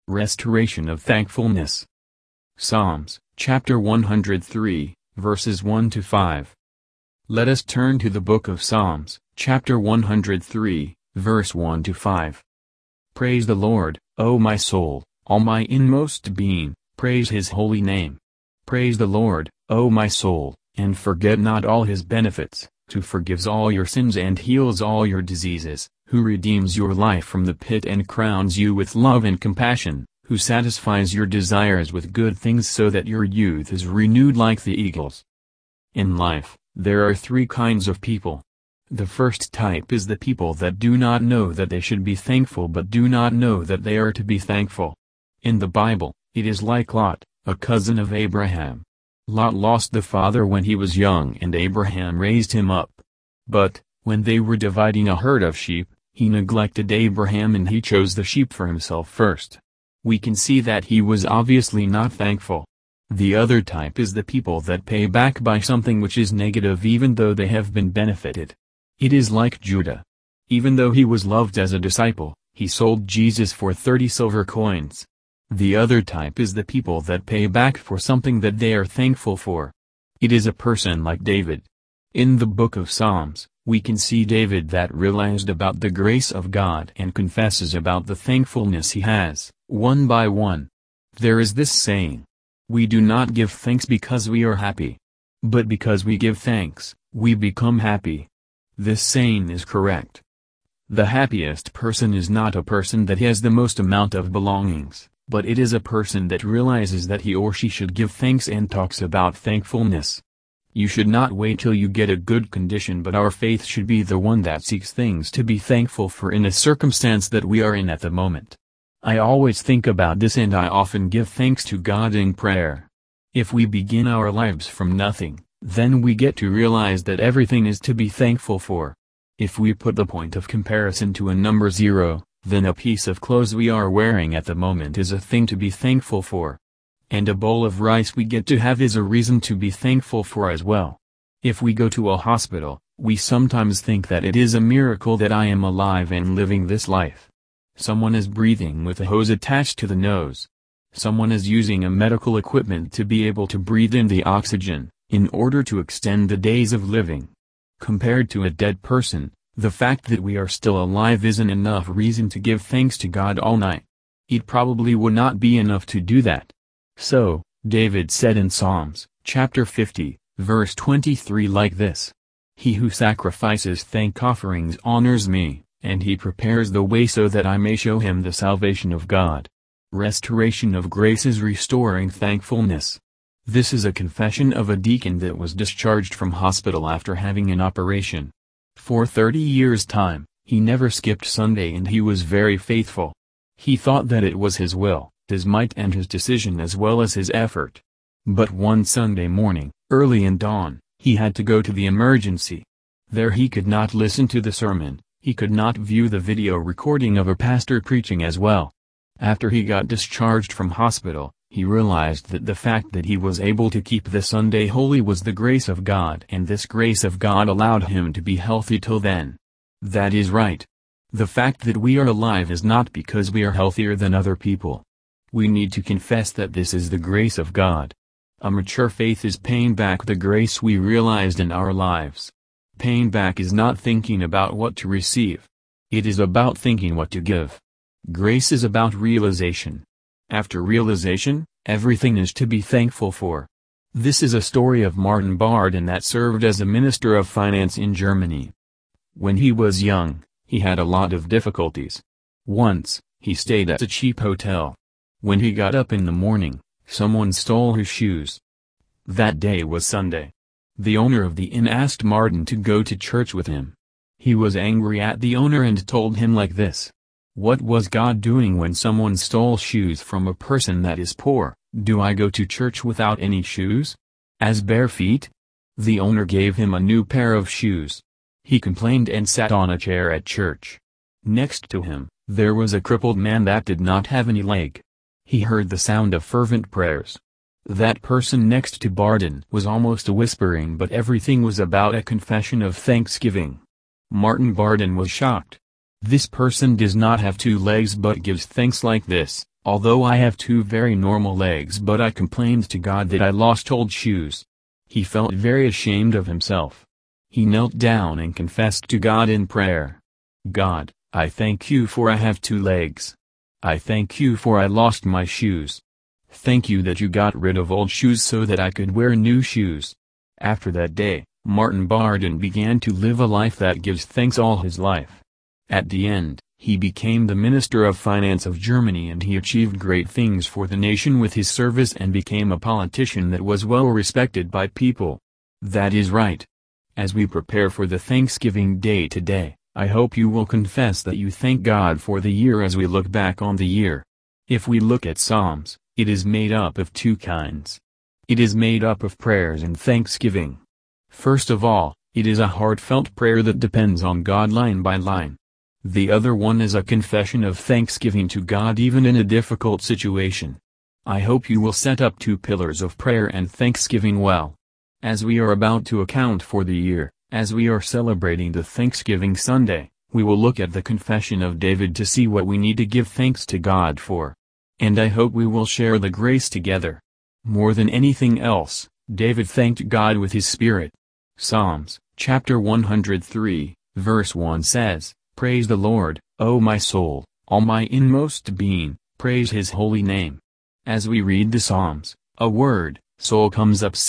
Restoration of thankfulness. Psalms, chapter 103, verses 1 to 5. Let us turn to the book of Psalms, chapter 103, verse 1 to 5. Praise the Lord, O my soul, all my inmost being, praise his holy name. Praise the Lord, O my soul, and forget not all his benefits, who forgives all your sins and heals all your diseases, who redeems your life from the pit and crowns you with love and compassion, who satisfies your desires with good things so that your youth is renewed like the eagles. In life, there are three kinds of people. The first type is the people that do not know that they should be thankful but do not know that they are to be thankful. In the Bible, it is like Lot, a cousin of Abraham. Lot lost the father when he was young and Abraham raised him up. But, when they were dividing a herd of sheep, he neglected Abraham and he chose the sheep for himself first. We can see that he was obviously not thankful. The other type is the people that pay back by something which is negative even though they have been benefited. It is like Judah. Even though he was loved as a disciple, he sold Jesus for 30 silver coins. The other type is the people that pay back for something that they are thankful for. It is a person like David. In the book of Psalms, we can see David that realized about the grace of God and confesses about the thankfulness he has, one by one. There is this saying, "We do not give thanks because we are happy. But because we give thanks, we become happy." This saying is correct. The happiest person is not a person that has the most amount of belongings, but it is a person that realizes that he or she should give thanks and talks about thankfulness. You should not wait till you get a good condition, but our faith should be the one that seeks things to be thankful for in a circumstance that we are in at the moment. I always think about this and I often give thanks to God in prayer. If we begin our lives from nothing, then we get to realize that everything is to be thankful for. If we put the point of comparison to a number 0, then a piece of clothes we are wearing at the moment is a thing to be thankful for. And a bowl of rice we get to have is a reason to be thankful for as well. If we go to a hospital, we sometimes think that it is a miracle that I am alive and living this life. Someone is breathing with a hose attached to the nose. Someone is using a medical equipment to be able to breathe in the oxygen, in order to extend the days of living. Compared to a dead person, the fact that we are still alive isn't enough reason to give thanks to God all night. It probably would not be enough to do that. So, David said in Psalms, chapter 50, verse 23 like this. He who sacrifices thank offerings honors me, and he prepares the way so that I may show him the salvation of God. Restoration of grace is restoring thankfulness. This is a confession of a deacon that was discharged from hospital after having an operation. For 30 years' time, he never skipped Sunday and he was very faithful. He thought that it was his will, his might and his decision as well as his effort. But one Sunday morning, early in dawn, he had to go to the emergency. There he could not listen to the sermon, he could not view the video recording of a pastor preaching as well. After he got discharged from hospital, he realized that the fact that he was able to keep the Sunday holy was the grace of God, and this grace of God allowed him to be healthy till then. That is right. The fact that we are alive is not because we are healthier than other people. We need to confess that this is the grace of God. A mature faith is paying back the grace we realized in our lives. Paying back is not thinking about what to receive. It is about thinking what to give. Grace is about realization. After realization, everything is to be thankful for. This is a story of Martin Bardon that served as a minister of finance in Germany. When he was young, he had a lot of difficulties. Once, he stayed at a cheap hotel. When he got up in the morning, someone stole his shoes. That day was Sunday. The owner of the inn asked Martin to go to church with him. He was angry at the owner and told him like this. What was God doing when someone stole shoes from a person that is poor? Do I go to church without any shoes? As bare feet? The owner gave him a new pair of shoes. He complained and sat on a chair at church. Next to him, there was a crippled man that did not have any leg. He heard the sound of fervent prayers. That person next to Bardon was almost whispering, but everything was about a confession of thanksgiving. Martin Bardon was shocked. This person does not have two legs but gives thanks like this, Although I have two very normal legs, but I complained to God that I lost old shoes. He felt very ashamed of himself. He knelt down and confessed to God in prayer. God, I thank you for I have two legs. I thank you for I lost my shoes. Thank you that you got rid of old shoes so that I could wear new shoes. After that day, Martin Barden began to live a life that gives thanks all his life. At the end, he became the Minister of Finance of Germany, and he achieved great things for the nation with his service and became a politician that was well respected by people. That is right. As we prepare for the Thanksgiving Day today, I hope you will confess that you thank God for the year as we look back on the year. If we look at Psalms, it is made up of two kinds. It is made up of prayers and thanksgiving. First of all, it is a heartfelt prayer that depends on God line by line. The other one is a confession of thanksgiving to God even in a difficult situation. I hope you will set up two pillars of prayer and thanksgiving well. As we are about to account for the year, as we are celebrating the Thanksgiving Sunday, we will look at the confession of David to see what we need to give thanks to God for. And I hope we will share the grace together. More than anything else, David thanked God with his spirit. Psalms, chapter 103, verse 1 says, Praise the Lord, O my soul, all my inmost being, praise his holy name. As we read the Psalms, a word, soul, comes up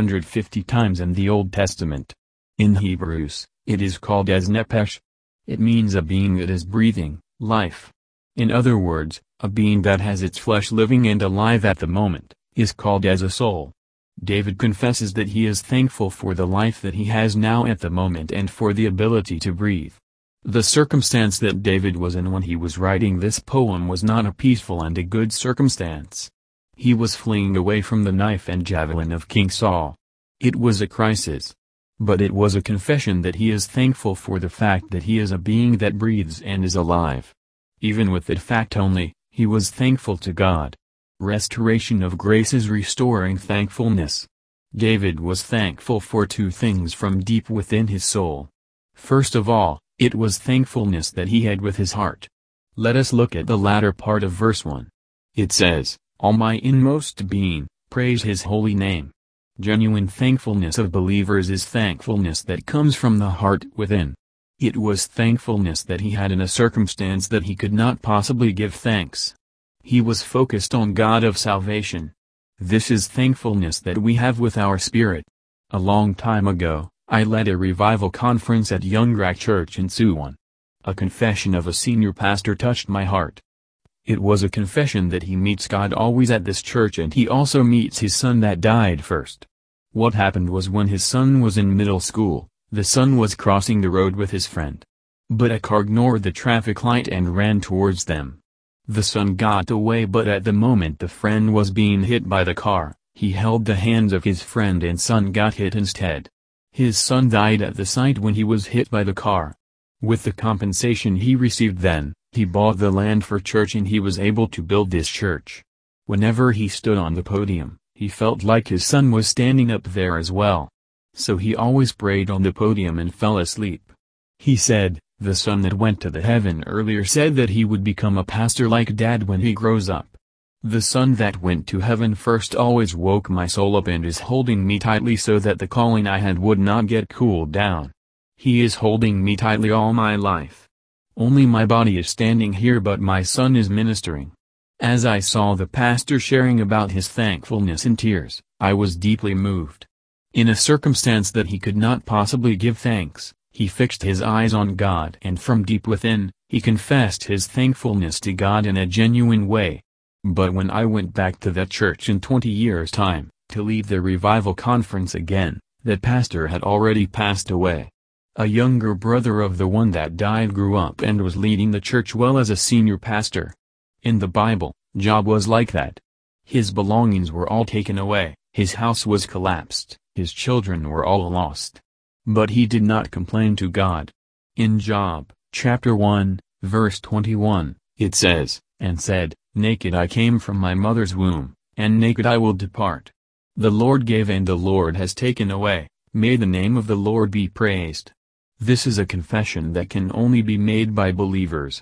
750 times in the Old Testament. In Hebrews, it is called as nephesh. It means a being that is breathing, life. In other words, a being that has its flesh living and alive at the moment, is called as a soul. David confesses that he is thankful for the life that he has now at the moment and for the ability to breathe. The circumstance that David was in when he was writing this poem was not a peaceful and a good circumstance. He was fleeing away from the knife and javelin of King Saul. It was a crisis. But it was a confession that he is thankful for the fact that he is a being that breathes and is alive. Even with that fact only, he was thankful to God. Restoration of grace is restoring thankfulness. David was thankful for two things from deep within his soul. First of all, it was thankfulness that he had with his heart. Let us look at the latter part of verse 1. It says, All my inmost being, praise his holy name. Genuine thankfulness of believers is thankfulness that comes from the heart within. It was thankfulness that he had in a circumstance that he could not possibly give thanks. He was focused on God of salvation. This is thankfulness that we have with our spirit. A long time ago, I led a revival conference at Youngrak Church in Suwon. A confession of a senior pastor touched my heart. It was a confession that he meets God always at this church, and he also meets his son that died first. What happened was, when his son was in middle school, the son was crossing the road with his friend. But a car ignored the traffic light and ran towards them. The son got away, but at the moment the friend was being hit by the car, he held the hands of his friend and son got hit instead. His son died at the site when he was hit by the car. With the compensation he received then, he bought the land for church and he was able to build this church. Whenever he stood on the podium, he felt like his son was standing up there as well. So he always prayed on the podium and fell asleep. He said, the son that went to the heaven earlier said that he would become a pastor like Dad when he grows up. The son that went to heaven first always woke my soul up and is holding me tightly so that the calling I had would not get cooled down. He is holding me tightly all my life. Only my body is standing here, but my son is ministering. As I saw the pastor sharing about his thankfulness in tears, I was deeply moved. In a circumstance that he could not possibly give thanks, he fixed his eyes on God, and from deep within, he confessed his thankfulness to God in a genuine way. But when I went back to that church in 20 years' time, to lead the revival conference again, that pastor had already passed away. A younger brother of the one that died grew up and was leading the church well as a senior pastor. In the Bible, Job was like that. His belongings were all taken away, his house was collapsed, his children were all lost. But he did not complain to God. In Job, chapter 1, verse 21, it says, And said, Naked I came from my mother's womb, and naked I will depart. The Lord gave and the Lord has taken away, may the name of the Lord be praised. This is a confession that can only be made by believers.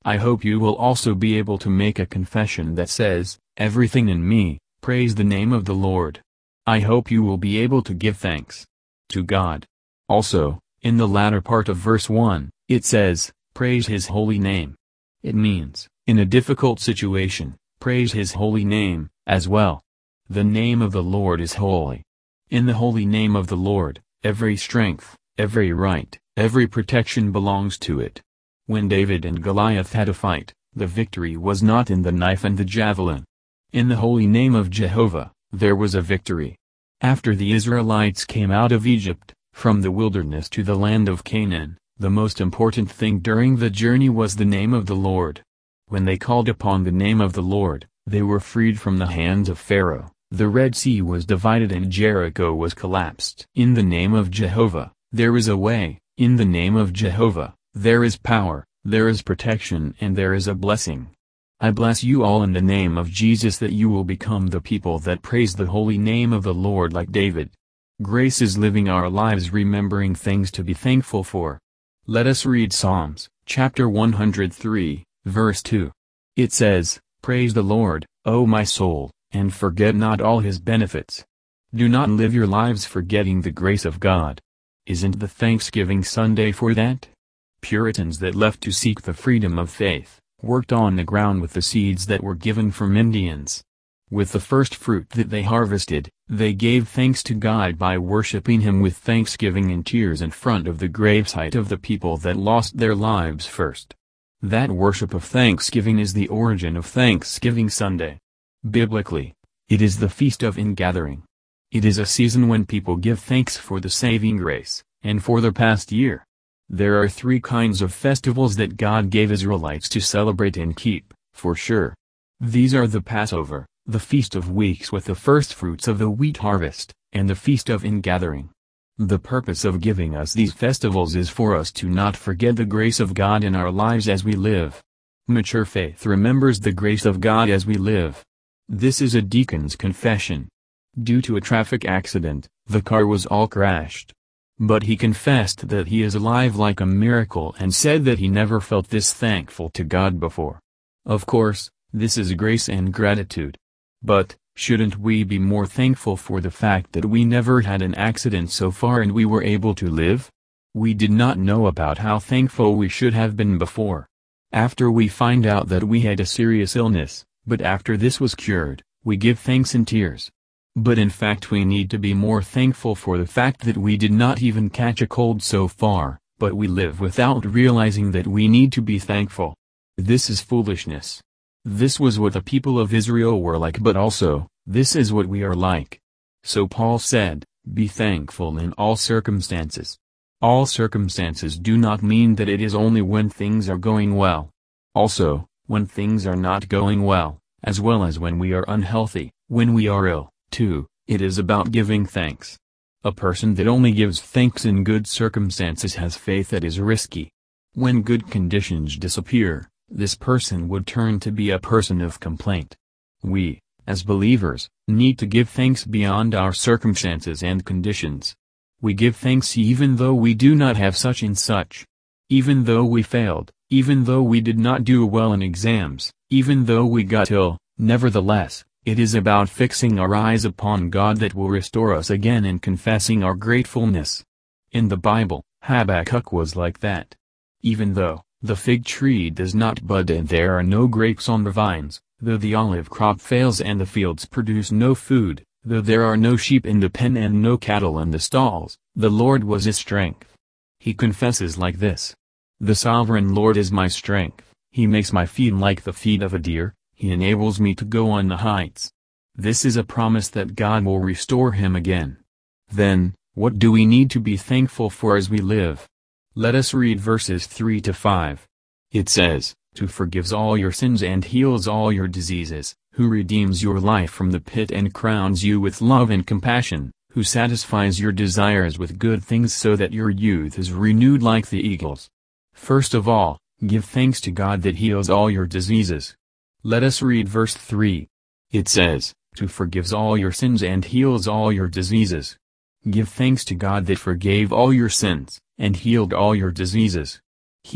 I hope you will also be able to make a confession that says, "Everything in me, praise the name of the Lord." I hope you will be able to give thanks to God. Also, in the latter part of verse 1, it says, "Praise His holy name." It means, in a difficult situation, praise His holy name, as well. The name of the Lord is holy. In the holy name of the Lord, every strength, every right, every protection belongs to it. When David and Goliath had a fight, the victory was not in the knife and the javelin. In the holy name of Jehovah, there was a victory. After the Israelites came out of Egypt, from the wilderness to the land of Canaan, the most important thing during the journey was the name of the Lord. When they called upon the name of the Lord, they were freed from the hands of Pharaoh, the Red Sea was divided and Jericho was collapsed. In the name of Jehovah, there is a way, in the name of Jehovah, there is power, there is protection and there is a blessing. I bless you all in the name of Jesus that you will become the people that praise the holy name of the Lord like David. Grace is living our lives remembering things to be thankful for. Let us read Psalms, chapter 103, verse 2. It says, "Praise the Lord, O my soul, and forget not all His benefits." Do not live your lives forgetting the grace of God. Isn't the Thanksgiving Sunday for that? Puritans that left to seek the freedom of faith, worked on the ground with the seeds that were given from Indians. With the first fruit that they harvested, they gave thanks to God by worshiping Him with thanksgiving and tears in front of the gravesite of the people that lost their lives first. That worship of thanksgiving is the origin of Thanksgiving Sunday. Biblically, it is the Feast of Ingathering. It is a season when people give thanks for the saving grace, and for the past year. There are three kinds of festivals that God gave Israelites to celebrate and keep, for sure. These are the Passover, the Feast of Weeks with the first fruits of the wheat harvest, and the Feast of Ingathering. The purpose of giving us these festivals is for us to not forget the grace of God in our lives as we live. Mature faith remembers the grace of God as we live. This is a deacon's confession. Due to a traffic accident, the car was all crashed. But he confessed that he is alive like a miracle and said that he never felt this thankful to God before. Of course, this is grace and gratitude. But, shouldn't we be more thankful for the fact that we never had an accident so far and we were able to live? We did not know about how thankful we should have been before. After we find out that we had a serious illness, but after this was cured, we give thanks in tears. But in fact we need to be more thankful for the fact that we did not even catch a cold so far, but we live without realizing that we need to be thankful. This is foolishness. This was what the people of Israel were like, but also, this is what we are like. So Paul said, "Be thankful in all circumstances." All circumstances do not mean that it is only when things are going well. Also, when things are not going well as when we are unhealthy, when we are ill, too, it is about giving thanks. A person that only gives thanks in good circumstances has faith that is risky. When good conditions disappear, this person would turn to be a person of complaint. We, as believers, need to give thanks beyond our circumstances and conditions. We give thanks even though we do not have such and such. Even though we failed, even though we did not do well in exams, even though we got ill, nevertheless, it is about fixing our eyes upon God that will restore us again and confessing our gratefulness. In the Bible, Habakkuk was like that. Even though the fig tree does not bud and there are no grapes on the vines, though the olive crop fails and the fields produce no food, though there are no sheep in the pen and no cattle in the stalls, the Lord was his strength. He confesses like this: "The sovereign Lord is my strength, he makes my feet like the feet of a deer, he enables me to go on the heights." This is a promise that God will restore him again. Then, what do we need to be thankful for as we live? Let us read verses 3 to 5. It says, "Who forgives all your sins and heals all your diseases, who redeems your life from the pit and crowns you with love and compassion, who satisfies your desires with good things so that your youth is renewed like the eagles." First of all, give thanks to God that heals all your diseases. Let us read verse 3. It says, "Who forgives all your sins and heals all your diseases." Give thanks to God that forgave all your sins, and healed all your diseases. Here,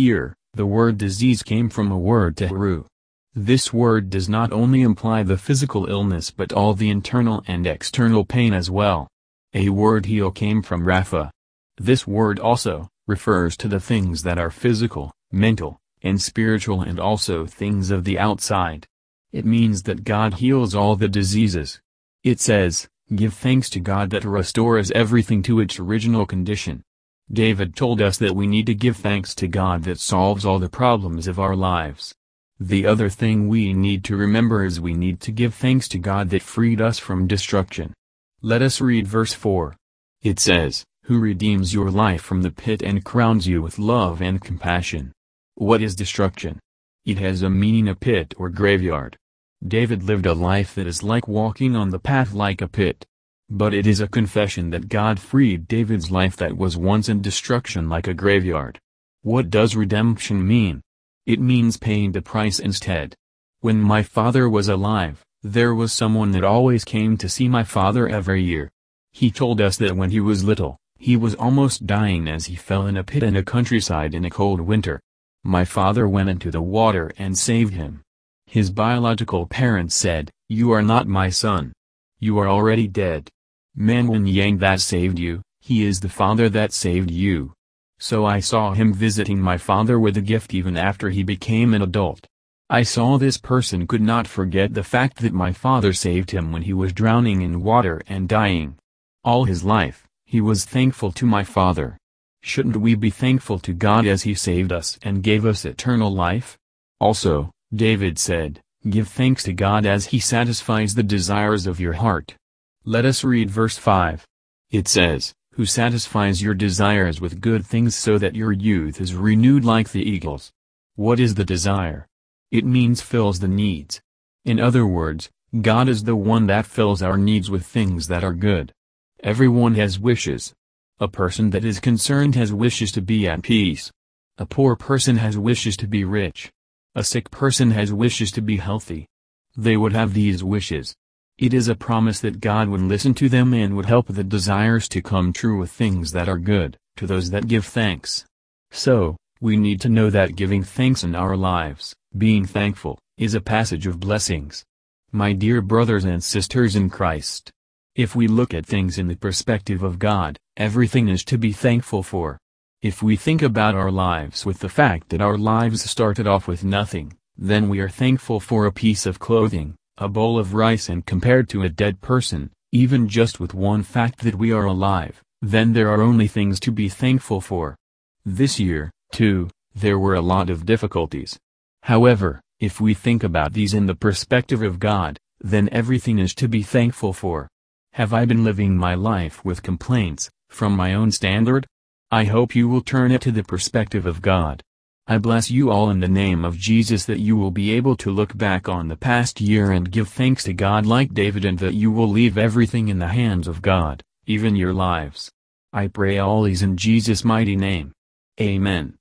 The word disease came from a word teharu. This word does not only imply the physical illness but all the internal and external pain as well. A word heal came from Rapha. This word also refers to the things that are physical, mental, and spiritual, and also things of the outside. It means that God heals all the diseases. It says, "Give thanks to God that restores everything to its original condition." David told us that we need to give thanks to God that solves all the problems of our lives. The other thing we need to remember is we need to give thanks to God that freed us from destruction. Let us read verse 4. It says, "Who redeems your life from the pit and crowns you with love and compassion." What is destruction? It has a meaning, a pit or graveyard. David lived a life that is like walking on the path like a pit. But it is a confession that God freed David's life that was once in destruction like a graveyard. What does redemption mean? It means paying the price instead. When my father was alive, there was someone that always came to see my father every year. He told us that when he was little, he was almost dying as he fell in a pit in a countryside in a cold winter. My father went into the water and saved him. His biological parents said, "You are not my son. You are already dead. Manwen Yang that saved you, he is the father that saved you." So I saw him visiting my father with a gift even after he became an adult. I saw this person could not forget the fact that my father saved him when he was drowning in water and dying. All his life, he was thankful to my father. Shouldn't we be thankful to God as he saved us and gave us eternal life? Also, David said, "Give thanks to God as he satisfies the desires of your heart." Let us read verse 5. It says, "Who satisfies your desires with good things so that your youth is renewed like the eagles." What is the desire? It means fills the needs. In other words, God is the one that fills our needs with things that are good. Everyone has wishes. A person that is concerned has wishes to be at peace. A poor person has wishes to be rich. A sick person has wishes to be healthy. They would have these wishes. It is a promise that God would listen to them and would help the desires to come true with things that are good, to those that give thanks. So, we need to know that giving thanks in our lives, being thankful, is a passage of blessings. My dear brothers and sisters in Christ, if we look at things in the perspective of God, everything is to be thankful for. If we think about our lives with the fact that our lives started off with nothing, then we are thankful for a piece of clothing, a bowl of rice, and compared to a dead person, even just with one fact that we are alive, then there are only things to be thankful for. This year, too, there were a lot of difficulties. However, if we think about these in the perspective of God, then everything is to be thankful for. Have I been living my life with complaints, from my own standard? I hope you will turn it to the perspective of God. I bless you all in the name of Jesus that you will be able to look back on the past year and give thanks to God like David, and that you will leave everything in the hands of God, even your lives. I pray all these in Jesus' mighty name. Amen.